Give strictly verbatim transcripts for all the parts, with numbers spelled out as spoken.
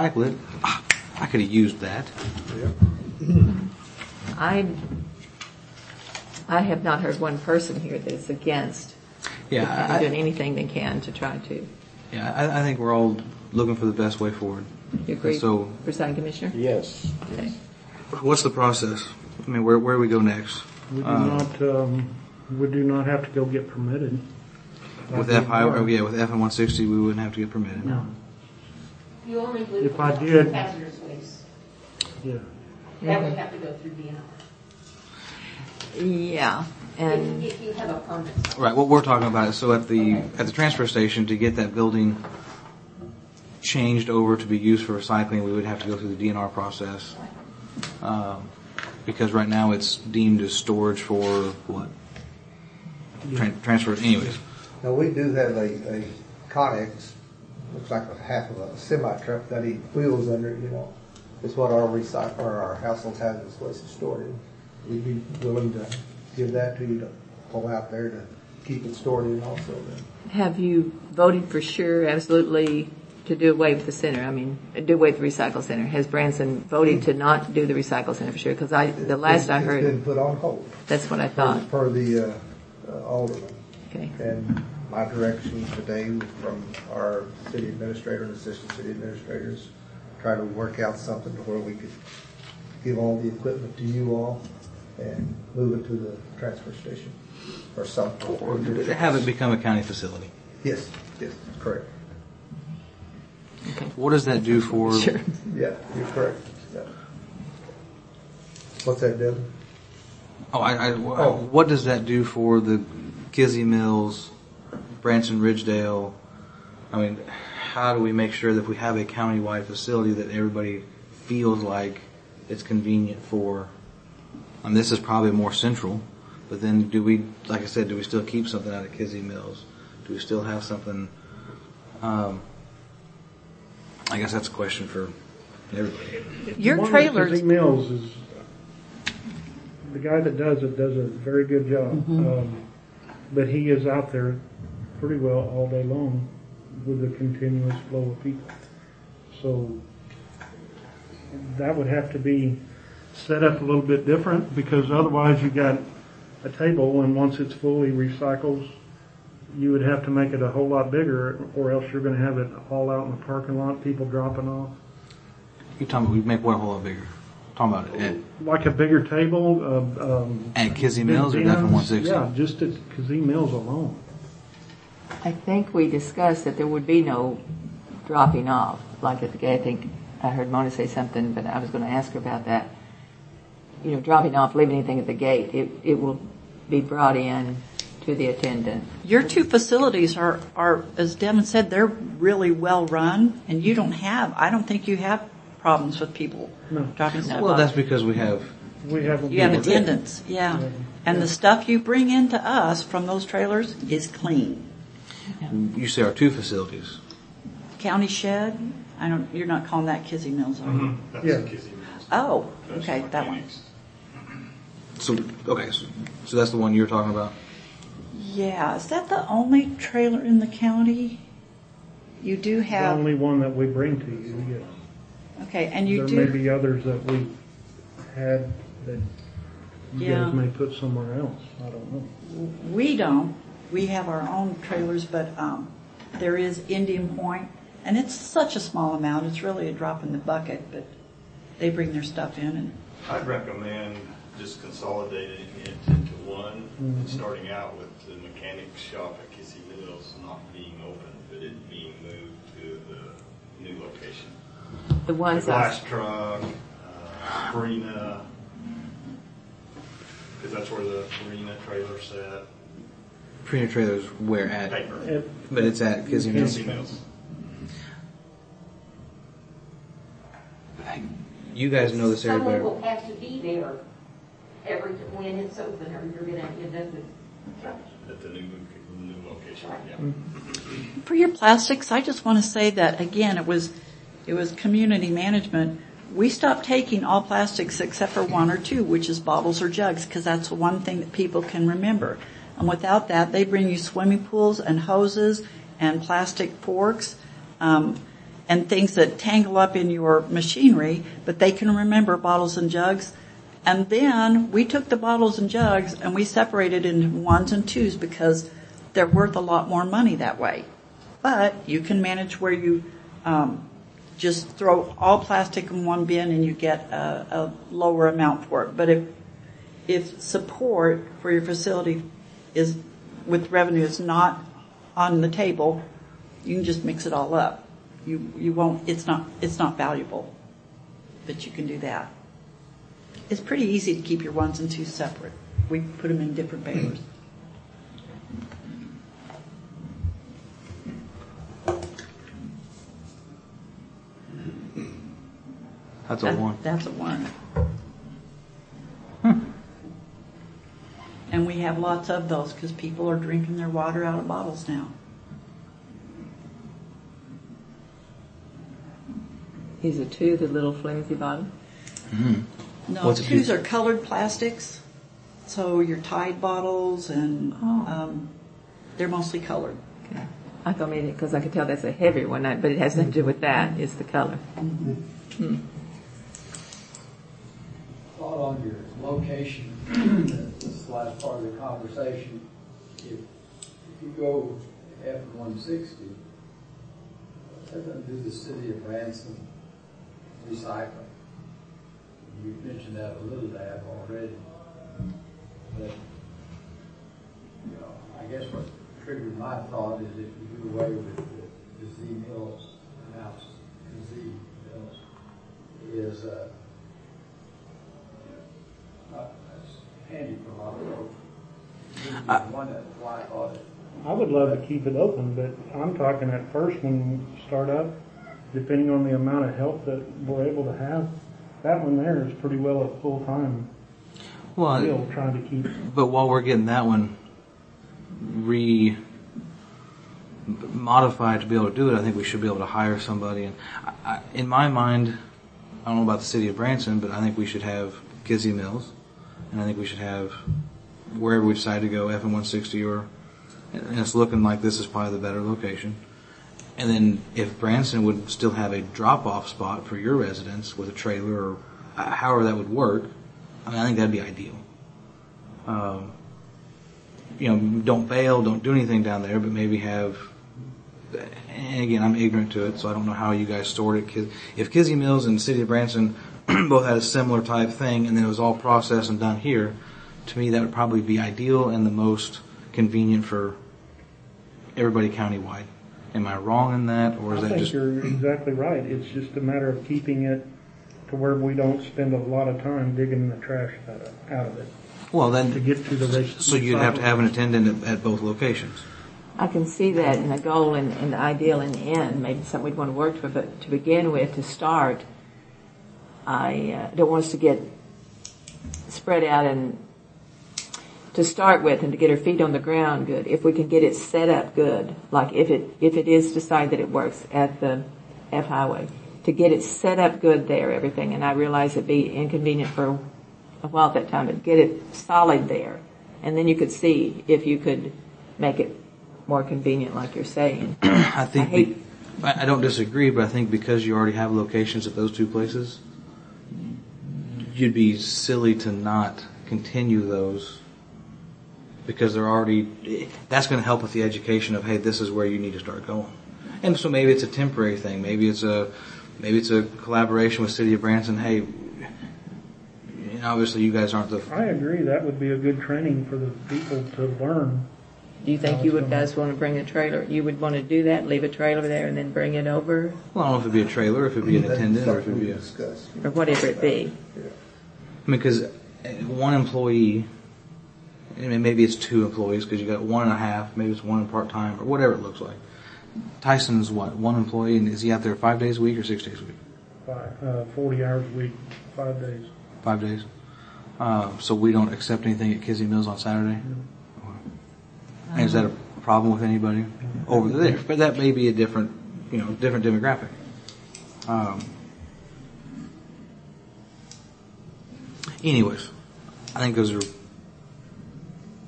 recycle it. I could have used that. Yeah. I I have not heard one person here that is against Yeah, I, doing anything they can to try to. Yeah, I, I think we're all looking for the best way forward. You agree, so, Presiding Commissioner? Yes. Okay. What's the process? I mean, where where do we go next? We do Um, not, um, we do not have to go get permitted. With F I, oh, yeah, with F M one sixty, we wouldn't have to get permitted. No. You only would If I for did- hazardous waste. Yeah. That would have to go through D N R. Yeah, and If, if you have a permit. Right. What we're talking about is so at the at the transfer station to get that building changed over to be used for recycling, we would have to go through the D N R process. Um, because right now it's deemed as storage for what? Tran- transfer. Anyways. Now, we do have a, a Connex, looks like a half of a semi-truck that he wheels under, you know. It's what our recycle, or our household hazardous waste is stored in. We'd be willing to give that to you to pull out there to keep it stored in also then. have you voted for sure, absolutely, to do away with the center? I mean, do away with the recycle center. Has Branson voted to not do the recycle center for sure? Because I, the last I heard, It's been put on hold. that's what I Per, thought. per the uh, uh, alderman. Okay. And my direction today from our city administrator and assistant city administrators, try to work out something to where we could give all the equipment to you all and move it to the transfer station or something. Or have it become a county facility. Yes, yes, correct. Okay. What does that do for? Sure. Yeah, you're correct. Yeah. What's that, Devin? Oh, I, I, Oh. what does that do for the Kizzy Mills, Branson Ridgedale? I mean, how do we make sure that if we have a county-wide facility that everybody feels like it's convenient for? And this is probably more central, but then do we, like I said, do we still keep something out of Kizzy Mills? Do we still have something? Um, I guess that's a question for everybody. The Your one at trailers, Kizzy Mills is, the guy that does it does a very good job. Mm-hmm. Um, but he is out there pretty well all day long with a continuous flow of people. So that would have to be set up a little bit different, because otherwise you got a table, and once it's fully recycled, you would have to make it a whole lot bigger, or else you're going to have it all out in the parking lot, people dropping off. You're talking about we make what a whole lot bigger? Talking about it at, Like a bigger table. Uh, um, at Kizzy Mills or bins. F M one sixty? Yeah, just at Kizzy Mills alone. I think we discussed that there would be no dropping off, like at the gate. I think I heard Mona say something, but I was going to ask her about that. You know, dropping off, leaving anything at the gate. It, it will be brought in to the attendant. your two facilities are, are, as Devin said, they're really well run, and you don't have, I don't think you have problems with people No. dropping stuff Well, off. that's because we have, We have. You have people attendants, yeah. And the stuff you bring into us from those trailers is clean. you say our two facilities. County shed, I don't, you're not calling that Kizzy Mills, are you? That's Yeah. Kizzy Mills. Oh, That's okay, that one. mechanics. So, okay, so, so that's the one you're talking about? Yeah, is that the only trailer in the county? You do The have, only one that we bring to you, yes. okay, and you There may do, be others that we had that you Yeah. guys may put somewhere else. I don't know. we don't. We have our own trailers, but um, there is Indian Point, and it's such a small amount. It's really a drop in the bucket, but they bring their stuff in. And I'd recommend just consolidating it into one and starting out with the mechanic shop at Kizzy Mills not being open, but it being moved to the new location. The The ones glass that, truck, uh, arena, because that's where the arena trailer's at. Premier trailers where at? Paper. It- But it's at Kizzy Mills. Kizzy Mills. You guys know this area Someone better. will have to be there every, when it's open, or you're going to end up with trouble. At the new, new location, yeah. for your plastics, I just want to say that again, it was it was community management. We stopped taking all plastics except for one or two, which is bottles or jugs, because that's the one thing that people can remember. And without that, they bring you swimming pools and hoses and plastic forks. Um, and things that tangle up in your machinery, but they can remember bottles and jugs. And then we took the bottles and jugs and we separated into ones and twos because they're worth a lot more money that way. But you can manage where you um, just throw all plastic in one bin and you get a, a lower amount for it. But if if support for your facility is with revenue is not on the table, you can just mix it all up. You you won't. It's not it's not valuable, but you can do that. It's pretty easy to keep your ones and twos separate. We put them in different balers. That's a That- one. That's a one. Hmm. And we have lots of those because people are drinking their water out of bottles now. Is a two the little flimsy bottle? Mm-hmm. No, What's a twos two? are colored plastics. So your Tide bottles and Oh. um, they're mostly colored. Okay. I thought maybe because I could tell that's a heavier one, but it has nothing to do with that. It's the color. Hmm. Thought on your location, this is the last part of the conversation. If, if you go F one sixty, that doesn't do the city of Branson recycling. You've mentioned that a little bit already. But, you know, I guess what triggered my thought is if you do away with the, the Z Mills, announced Z Mills, is, uh, not as handy for a lot of folks. I- One that's why I thought it. I would love to keep it open, but I'm talking at first when we start up, depending on the amount of help that we're able to have, that one there is pretty well a full-time Well, deal trying to keep. but while we're getting that one re modified to be able to do it, I think we should be able to hire somebody. And I, I, in my mind, I don't know about the city of Branson, but I think we should have Kizzy Mills, and I think we should have wherever we decide to go, F M one sixty, or and it's looking like this is probably the better location. And then if Branson would still have a drop-off spot for your residents with a trailer or uh, however that would work, I mean, I think that'd be ideal. Um, you know, don't bail, don't do anything down there, but maybe have, and again, I'm ignorant to it, so I don't know how you guys stored it. If Kizzy Mills and the city of Branson both had a similar type thing and then it was all processed and done here, to me that would probably be ideal and the most convenient for everybody countywide. Am I wrong in that, or is I that think just... you're exactly right. It's just a matter of keeping it to where we don't spend a lot of time digging the trash out of, out of it Well, to then, get to the rec- so you'd have to have an attendant at, at both locations. I can see that in the goal and, and the ideal in the end, maybe something we'd want to work for, but to begin with, to start, I uh, don't want us to get spread out and to start with and to get our feet on the ground good. If we can get it set up good, like if it, if it is decided that it works at the F Highway, to get it set up good there, everything, and I realize it'd be inconvenient for a while at that time, but get it solid there. And then you could see if you could make it more convenient, like you're saying. I think, I hate- be, I I don't disagree, but I think because you already have locations at those two places, you'd be silly to not continue those because they're already, that's going to help with the education of, hey, this is where you need to start going. And so maybe it's a temporary thing. Maybe it's a, maybe it's a collaboration with City of Branson. Hey, and obviously you guys aren't the, I agree. That would be a good training for the people to learn. Do you think you would guys want to bring a trailer? You would want to do that, leave a trailer there and then bring it over well, I don't know if it'd be a trailer, if it'd be an That's attendant, or if something it'd be we a, discussed. or whatever it be? I mean, because one employee, I mean, maybe it's two employees because you got one and a half, maybe it's one part-time or whatever it looks like. Tyson's what, one employee, and is he out there five days a week or six days a week? Five, uh, forty hours a week, five days. Five days. Uh, so we don't accept anything at Kizzy Mills on Saturday? And is that a problem with anybody over there? But that may be a different, you know, different demographic. Um, anyways, I think those are,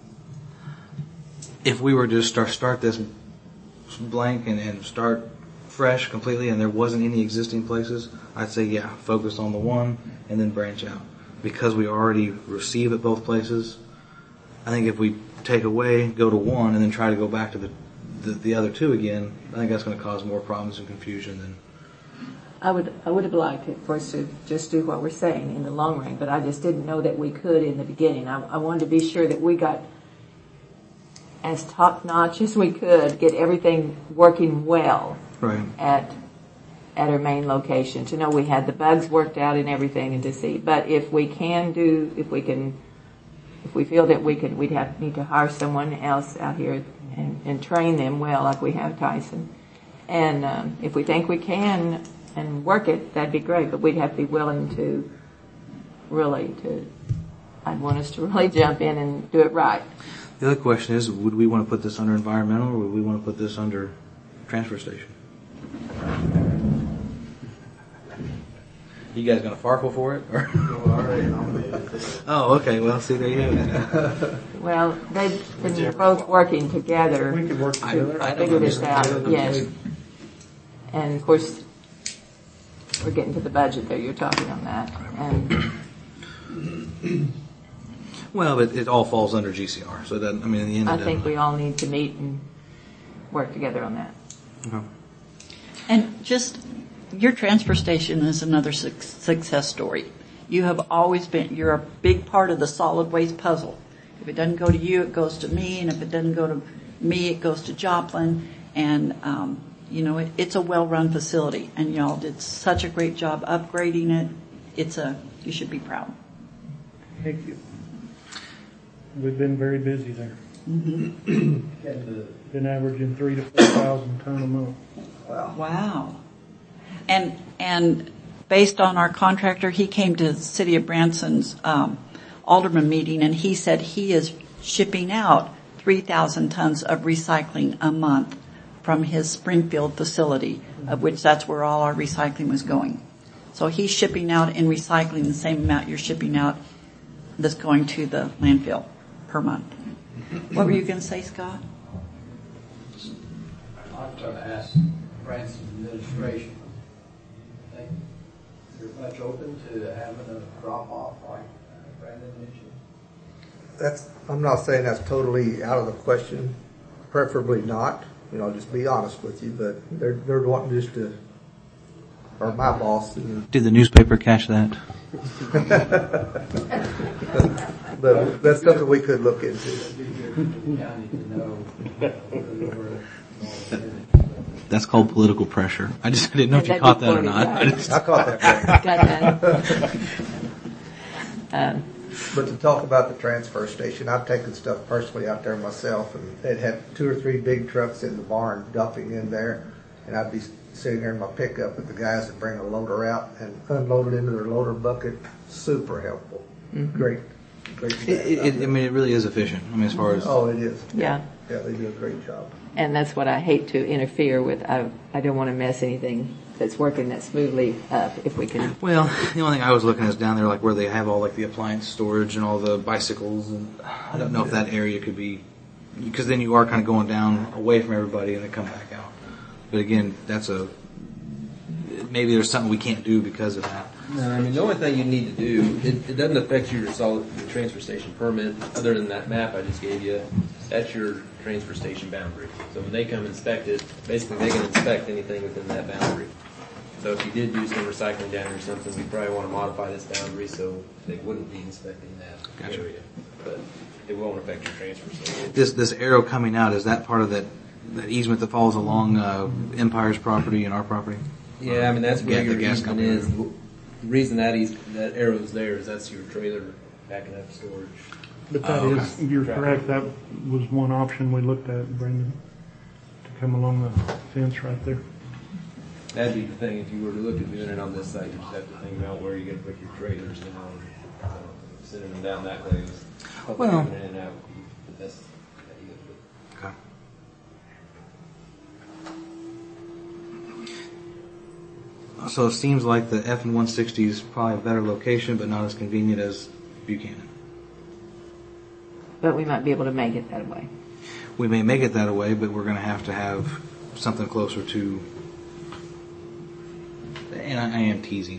if we were to just start, start this blank and, and start fresh completely and there wasn't any existing places, I'd say, yeah, focus on the one and then branch out. Because we already receive at both places, I think if we take away, go to one, and then try to go back to the the, the other two again, I think that's going to cause more problems and confusion than... I would I would have liked it for us to just do what we're saying in the long run, but I just didn't know that we could in the beginning. I, I wanted to be sure that we got as top notch as we could, get everything working well Right. at at our main location. To know we had the bugs worked out and everything, and to see. But if we can do, if we can, if we feel that we could, we'd have need to hire someone else out here and, and train them well, like we have Tyson. And um, if we think we can and work it, that'd be great. But we'd have to be willing to really to. I'd want us to really jump in and do it right. The other question is, would we want to put this under environmental, or would we want to put this under transfer station? You guys gonna farkle for it? Or? Oh, okay. Well, see, there you have it. Well, they've been both working together. We could work I- together. I- Figure this out, yes. And of course, we're getting to the budget there, you're talking on that. And Well, but it all falls under G C R, so that I mean, in the end, I it doesn't- think we all need to meet and work together on that. Okay. And just, your transfer station is another suc- success story. You have always been, you're a big part of the solid waste puzzle. If it doesn't go to you, it goes to me, and if it doesn't go to me, it goes to Joplin. And, um, you know, it, it's a well-run facility, and y'all did such a great job upgrading it. It's a, you should be proud. Thank you. We've been very busy there. Can the Been averaging three to four thousand ton a month. Wow. And, and based on our contractor, he came to the City of Branson's um, Alderman meeting, and he said he is shipping out three thousand tons of recycling a month from his Springfield facility, of which that's where all our recycling was going. So he's shipping out in recycling the same amount you're shipping out that's going to the landfill per month. What were you going to say, Scott? I'm trying to ask Branson's administration, think they're much open to having a drop-off like Brandon mentioned? That's, I'm not saying that's totally out of the question, preferably not, you know, just be honest with you, but they're, they're wanting just to, or my boss. Did the newspaper catch that? But that's something we could look into. It'd be good for the county to know uh, where we're going. That's called political pressure. I just didn't know if you That'd caught be that or funny, not. right? I just- I caught that. Got that? Um, But to talk about the transfer station, I've taken stuff personally out there myself, and they'd have two or three big trucks in the barn dumping in there, and I'd be sitting there in my pickup with the guys that bring a loader out and unload it into their loader bucket. Super helpful. Great, great. It, it, I mean, it really is efficient. I mean, as far as Oh, it is. Yeah. Yeah, they do a great job. And that's what I hate to interfere with. I, I don't want to mess anything that's working that smoothly up if we can. well, the only thing I was looking at is down there, like where they have all like the appliance storage and all the bicycles, and I don't know if that area could be, because then you are kind of going down away from everybody and then come back out. But again, that's a maybe there's something we can't do because of that. No, I mean, the only thing you need to do, it, it doesn't affect your solid, your transfer station permit, other than that map I just gave you. That's your transfer station boundary. So when they come inspect it, basically they can inspect anything within that boundary. So if you did do some recycling down or something, we probably want to modify this boundary so they wouldn't be inspecting that Gotcha. area. But it won't affect your transfer station. This this arrow coming out, is that part of that that easement that falls along uh, Empire's property and our property? Yeah, I mean, that's where Yeah, the your gas easement company. is. The reason that eas that arrow's there is that's your trailer backing up storage. But that Oh, is, you're correct, that was one option we looked at, Brendan, to come along the fence right there. That'd be the thing, if you were to look at doing it on this site, you just have to think about where you're gonna put your trailers, you know, and, uh, sending them down that way is probably Well- coming in and out, but that's, that you gotta Okay. So it seems like the F and one sixty is probably a better location, but not as convenient as Buchanan. But we might be able to make it that way. We may make it that way, but we're going to have to have something closer to and I, I am teasing.